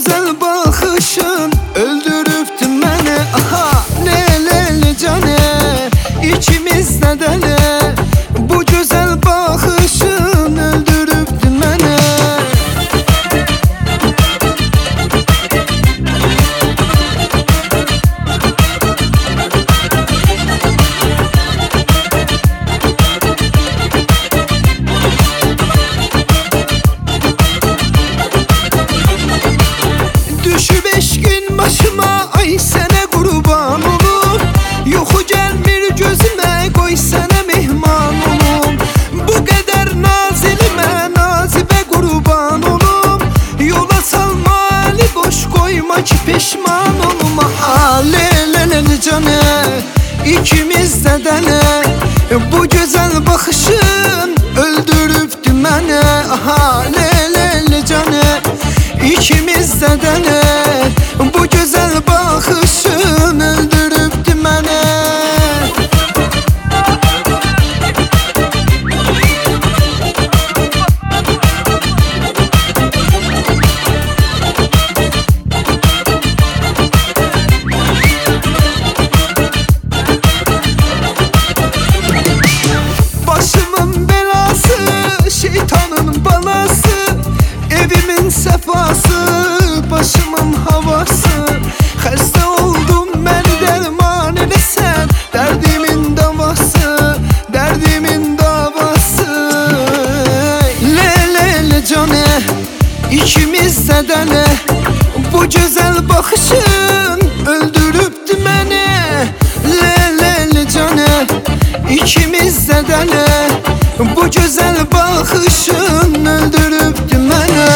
güzel bakışın öldürüptü beni. Aha lelele cane içimizde dele. Bu güzel bakışın öldürüptü beni. Düşü 5 gün başıma, ay sene kurban olum. Yoxu gelmir gözüme, koy sene mehman olum. Bu kadar nazilimə, nazibe kurban olum. Yola salma eli boş koyma ki peşman olum. Aha lelele cane ikimiz de dele. Bu güzel bakışın öldürüptü beni. Aha lelele cane İkimiz de dele. Bu güzel bakışın öldürüptü beni. Başımın belası, şeytanın balası, evimin sefası, başımın havası. Xəstə oldum mən, dərman eləsən, dərdimin davası, dərdimin davası. Lelele cane ikimiz de dele. Bu güzel bakışın öldürüptü beni. Lelele cane ikimiz de dele. Bu güzel bakışın öldürüptü beni.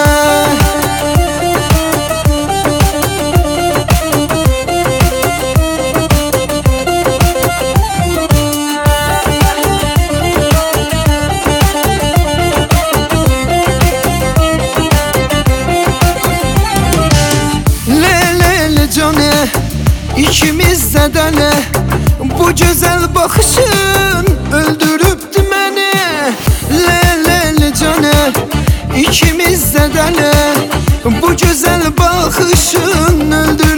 Lelele cane ikimiz de dele. Bu güzel bakışın öldürüptü beni. Lelele cane ikimiz de dele. Bu güzel bakışın öldürüptü